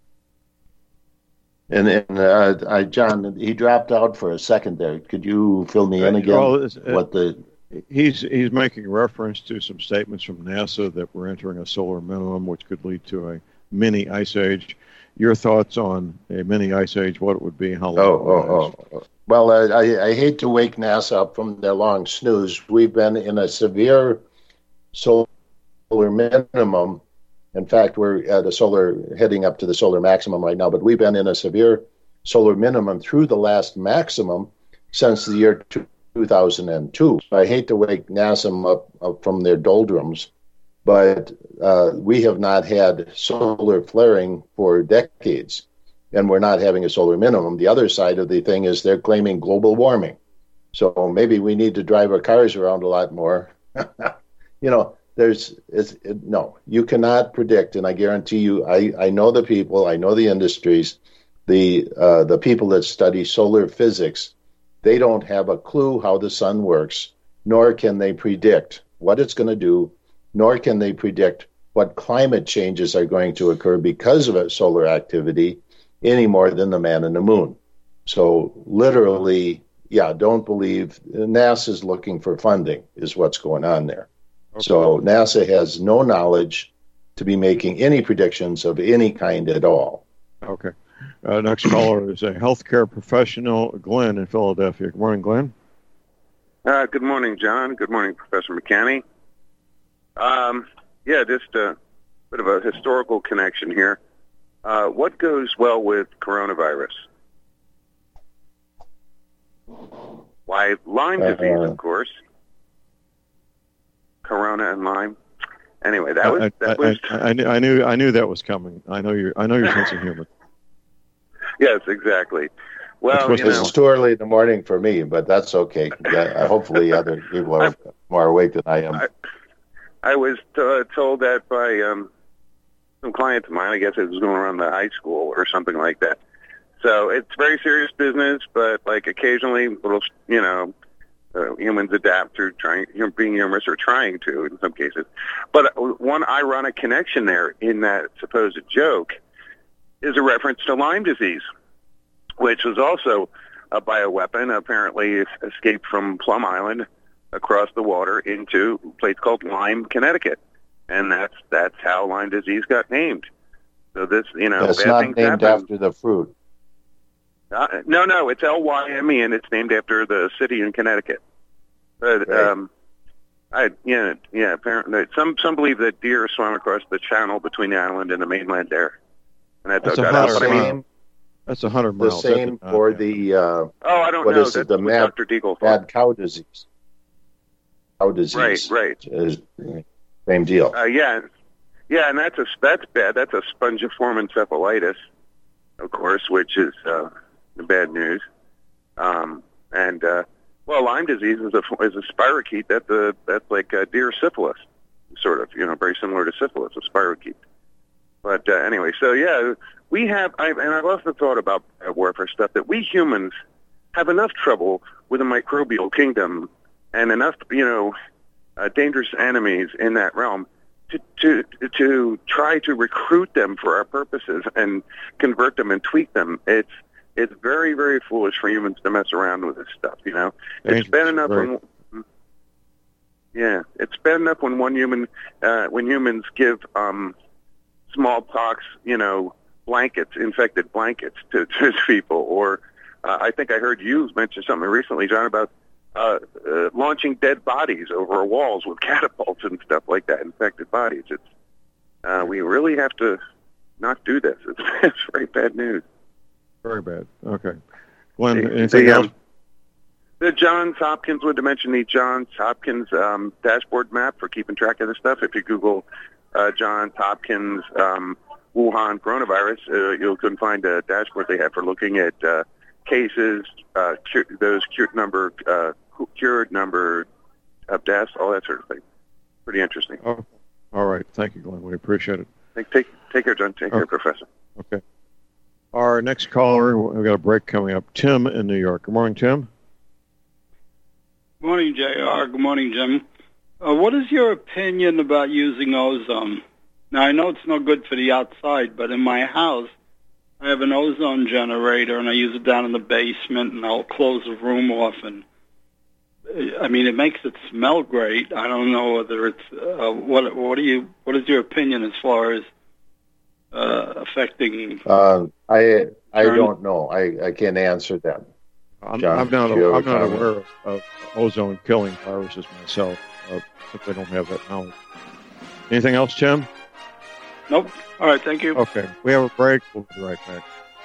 And John, he dropped out for a second there. Could you fill me in again? Well, he's making reference to some statements from NASA that we're entering a solar minimum, which could lead to a mini ice age. Your thoughts on a mini ice age? What it would be? How long? Well, I hate to wake NASA up from their long snooze. We've been in a severe solar minimum. In fact, we're at heading up to the solar maximum right now, but we've been in a severe solar minimum through the last maximum since the year 2002. I hate to wake NASA up from their doldrums, but we have not had solar flaring for decades, and we're not having a solar minimum. The other side of the thing is they're claiming global warming. So maybe we need to drive our cars around a lot more. No, you cannot predict, and I guarantee you, I know the people, I know the industries, the people that study solar physics, they don't have a clue how the sun works, nor can they predict what it's going to do, nor can they predict what climate changes are going to occur because of solar activity any more than the man in the moon. So literally, don't believe NASA's looking for funding is what's going on there. Okay. So NASA has no knowledge to be making any predictions of any kind at all. Okay. Next caller is a healthcare professional, Glenn in Philadelphia. Good morning, Glenn. Good morning, John. Good morning, Professor McCanney. Just a bit of a historical connection here. What goes well with coronavirus? Why, Lyme disease, of course. Corona and Lyme. Anyway, that was. I knew that was coming. I know your sense of humor. Yes, exactly. Well, it's too early in the morning for me, but that's okay. Hopefully, other people are more awake than I am. I was told that by some clients of mine. I guess it was going around the high school or something like that. So it's very serious business, but like occasionally, little humans adapt through being humorous or trying to in some cases. But one ironic connection there in that supposed joke is a reference to Lyme disease, which was also a bioweapon, apparently escaped from Plum Island across the water into a place called Lyme, Connecticut. And that's how Lyme disease got named. So this, it's not named happen. After the fruit. No, it's Lyme, and it's named after the city in Connecticut. But apparently some believe that deer swam across the channel between the island and the mainland there, and that dug out. That's 100 miles. The same for the I don't know. That's the Dr. Deagle mad cow disease. Cow disease. Right. Same deal. And that's bad. That's a spongiform encephalitis, of course, which is the bad news. Lyme disease is a spirochete. That's like deer syphilis, sort of. Very similar to syphilis, a spirochete. But anyway, so we have. I've also thought about warfare stuff that we humans have enough trouble with the microbial kingdom and enough, dangerous enemies in that realm to try to recruit them for our purposes and convert them and tweak them. It's very, very foolish for humans to mess around with this stuff. It's bad enough it's bad enough when humans give smallpox, blankets, infected blankets to people. Or I think I heard you mention something recently, John, about launching dead bodies over walls with catapults and stuff like that, infected bodies. We really have to not do this. It's very bad news. Very bad. Okay. Glenn, anything else? The Johns Hopkins, wanted to mention the Johns Hopkins dashboard map for keeping track of this stuff. If you Google Johns Hopkins Wuhan coronavirus, you can find a dashboard they have for looking at cases, cured number of deaths, all that sort of thing. Pretty interesting. Oh, all right. Thank you, Glenn. We appreciate it. Take Take care, John. Take care, Professor. Okay. Our next caller, we've got a break coming up. Tim in New York. Good morning, Tim. Good morning, JR. Good morning, Jim. What is your opinion about using ozone? Now, I know it's no good for the outside, but in my house, I have an ozone generator, and I use it down in the basement, and I'll close the room off. And I mean, it makes it smell great. I don't know whether it's what is your opinion as far as affecting? I don't know. I can't answer that. I'm not aware of ozone killing viruses myself. Simply don't have that knowledge. Anything else, Tim? Nope. All right, thank you. Okay, we have a break. We'll be right back.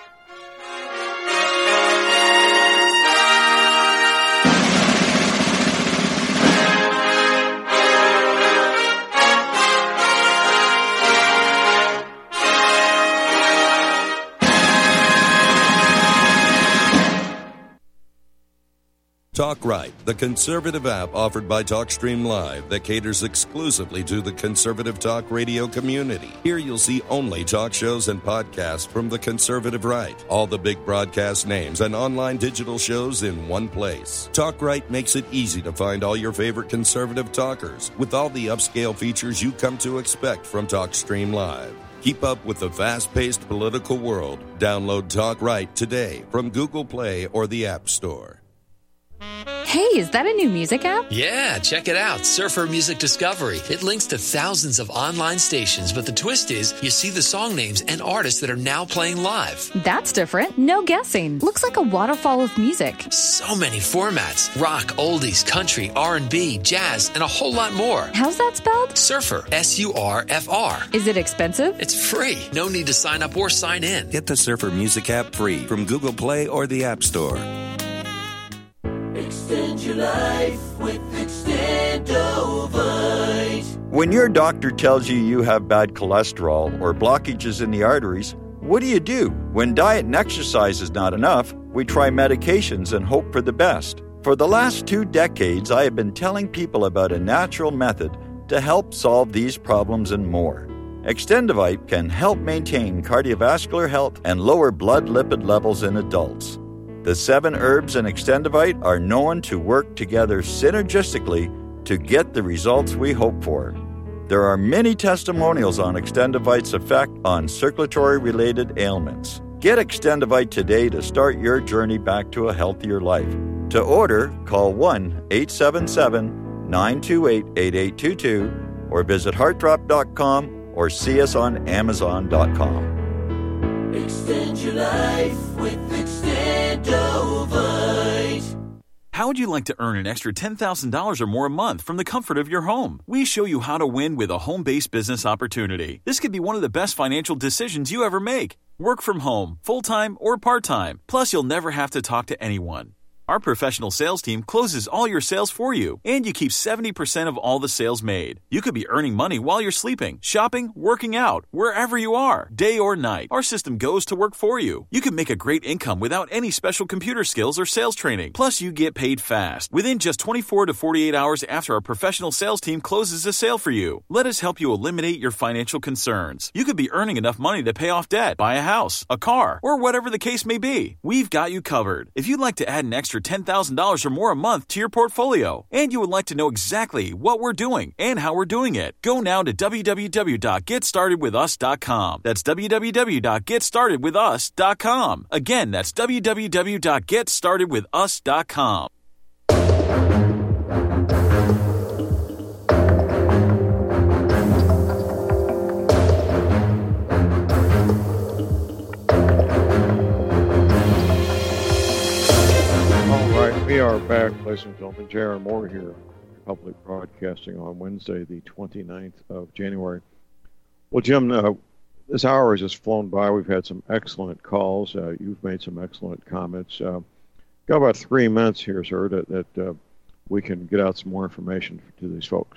Talk Right, the conservative app offered by TalkStream Live that caters exclusively to the conservative talk radio community. Here you'll see only talk shows and podcasts from the conservative right. All the big broadcast names and online digital shows in one place. Talk Right makes it easy to find all your favorite conservative talkers with all the upscale features you come to expect from TalkStream Live. Keep up with the fast-paced political world. Download Talk Right today from Google Play or the App Store. Hey, is that a new music app? Yeah, check it out. Surfer Music Discovery. It links to thousands of online stations, but the twist is you see the song names and artists that are now playing live. That's different. No guessing. Looks like a waterfall of music. So many formats. Rock, oldies, country, R&B, jazz, and a whole lot more. How's that spelled? Surfer. S-U-R-F-R. Is it expensive? It's free. No need to sign up or sign in. Get the Surfer Music app free from Google Play or the App Store. Extend your life with Extendovite. When your doctor tells you you have bad cholesterol or blockages in the arteries, what do? When diet and exercise is not enough, we try medications and hope for the best. For the last 2 decades, I have been telling people about a natural method to help solve these problems and more. Extendovite can help maintain cardiovascular health and lower blood lipid levels in adults. The 7 herbs in Extendovite are known to work together synergistically to get the results we hope for. There are many testimonials on Extendovite's effect on circulatory-related ailments. Get Extendovite today to start your journey back to a healthier life. To order, call 1-877-928-8822 or visit heartdrop.com or see us on amazon.com. Extend your life with Extendovite. How would you like to earn an extra $10,000 or more a month from the comfort of your home? We show you how to win with a home-based business opportunity. This could be one of the best financial decisions you ever make. Work from home, full-time or part-time. Plus, you'll never have to talk to anyone. Our professional sales team closes all your sales for you, and you keep 70% of all the sales made. You could be earning money while you're sleeping, shopping, working out, wherever you are, day or night. Our system goes to work for you. You can make a great income without any special computer skills or sales training. Plus, you get paid fast, within just 24 to 48 hours after our professional sales team closes a sale for you. Let us help you eliminate your financial concerns. You could be earning enough money to pay off debt, buy a house, a car, or whatever the case may be. We've got you covered. If you'd like to add an extra $10,000 or more a month to your portfolio, and you would like to know exactly what we're doing and how we're doing it, go now to www.getstartedwithus.com. That's www.getstartedwithus.com. Again, that's www.getstartedwithus.com. We are back, ladies and gentlemen. J.R. Moore here, Public Broadcasting on Wednesday, the 29th of January. Well, Jim, this hour has just flown by. We've had some excellent calls. You've made some excellent comments. Got about 3 minutes here, sir, that we can get out some more information to these folks.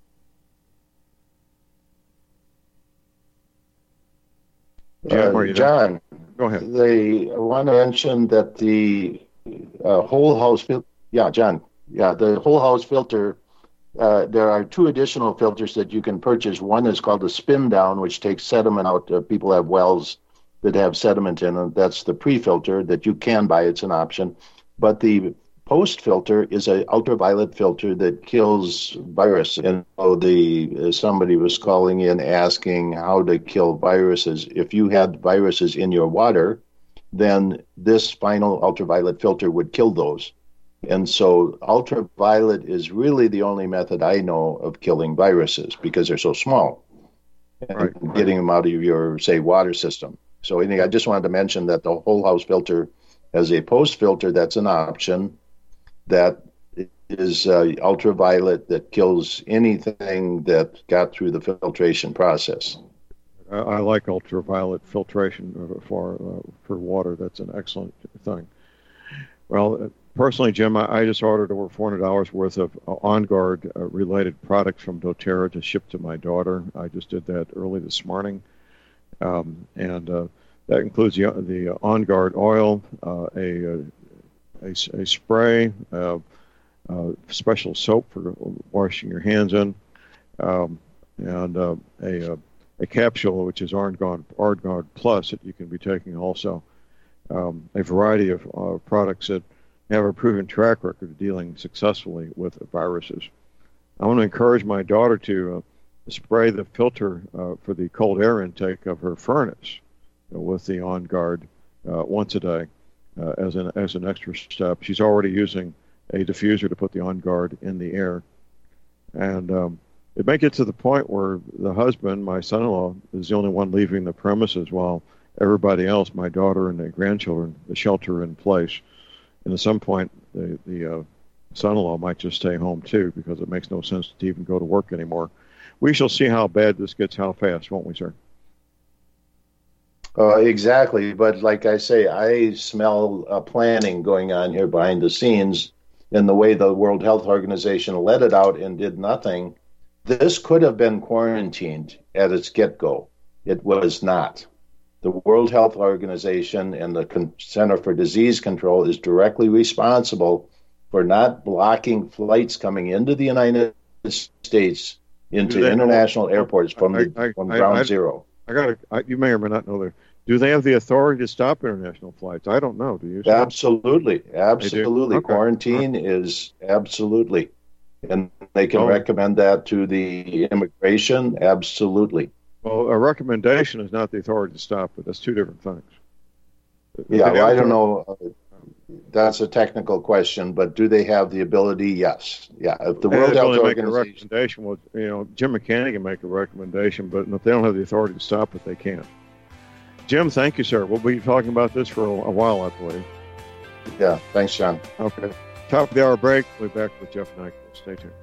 John, go ahead. They want to mention that the whole house filter, the whole house filter there are two additional filters that you can purchase. One is called a spin down, which takes sediment out. People have wells that have sediment in them. That's the pre-filter that you can buy. It's an option. But the post-filter is an ultraviolet filter that kills virus. And so somebody was calling in asking how to kill viruses. If you had viruses in your water, then this final ultraviolet filter would kill those. And so ultraviolet is really the only method I know of killing viruses because they're so small and getting them out of your, say, water system. So anyway, I just wanted to mention that the whole house filter has a post filter that's an option that is ultraviolet that kills anything that got through the filtration process. I like ultraviolet filtration for water. That's an excellent thing. Well, personally, Jim, I just ordered over $400 worth of OnGuard related products from doTERRA to ship to my daughter. I just did that early this morning. And that includes the OnGuard oil, a spray, special soap for washing your hands in, and a capsule, which is OnGuard Plus, that you can be taking also. A variety of products that have a proven track record of dealing successfully with viruses. I want to encourage my daughter to spray the filter for the cold air intake of her furnace with the OnGuard once a day as an extra step. She's already using a diffuser to put the OnGuard in the air. And it may get to the point where the husband, my son-in-law, is the only one leaving the premises while everybody else, my daughter and the grandchildren, the shelter in place. And at some point, the son-in-law might just stay home too, because it makes no sense to even go to work anymore. We shall see how bad this gets, how fast, won't we, sir? Exactly. But like I say, I smell planning going on here behind the scenes in the way the World Health Organization let it out and did nothing. This could have been quarantined at its get-go. It was not. The World Health Organization and the Center for Disease Control is directly responsible for not blocking flights coming into the United States into international airports from ground zero. You may or may not know that. Do they have the authority to stop international flights? I don't know. Do you? Absolutely. Okay. Quarantine is absolutely. And they can recommend that to the immigration? Absolutely. Well, a recommendation is not the authority to stop it. That's two different things. Yeah, well, I don't know. That's a technical question, but do they have the ability? Yes. Yeah. If the World Health Organization... make a recommendation, well, Jim McCann can make a recommendation, but if they don't have the authority to stop it, they can't. Jim, thank you, sir. We'll be talking about this for a while, I believe. Yeah. Thanks, John. Okay. Top of the hour break. We'll be back with Jeff Nyquist. Stay tuned.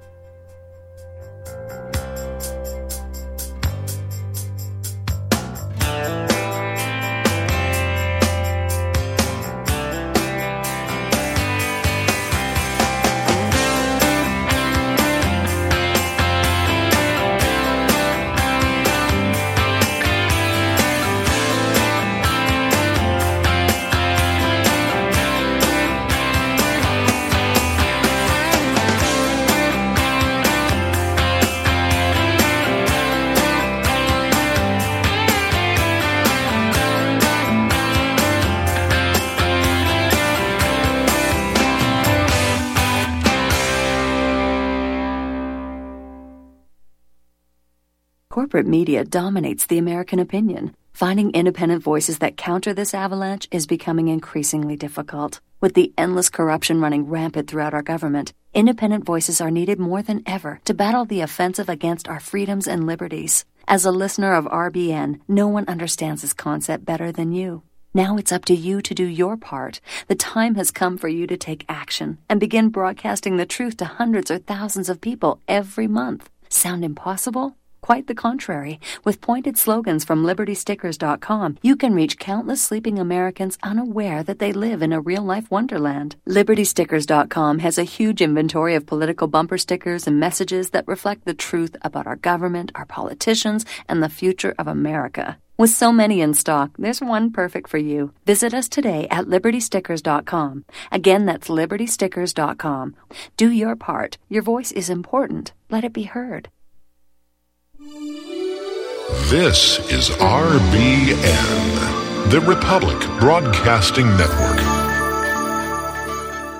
Corporate media dominates the American opinion. Finding independent voices that counter this avalanche is becoming increasingly difficult. With the endless corruption running rampant throughout our government, independent voices are needed more than ever to battle the offensive against our freedoms and liberties. As a listener of RBN, no one understands this concept better than you. Now it's up to you to do your part. The time has come for you to take action and begin broadcasting the truth to hundreds or thousands of people every month. Sound impossible? Quite the contrary. With pointed slogans from LibertyStickers.com, you can reach countless sleeping Americans unaware that they live in a real-life wonderland. LibertyStickers.com has a huge inventory of political bumper stickers and messages that reflect the truth about our government, our politicians, and the future of America. With so many in stock, there's one perfect for you. Visit us today at LibertyStickers.com. Again, that's LibertyStickers.com. Do your part. Your voice is important. Let it be heard. This is RBN, the Republic Broadcasting Network.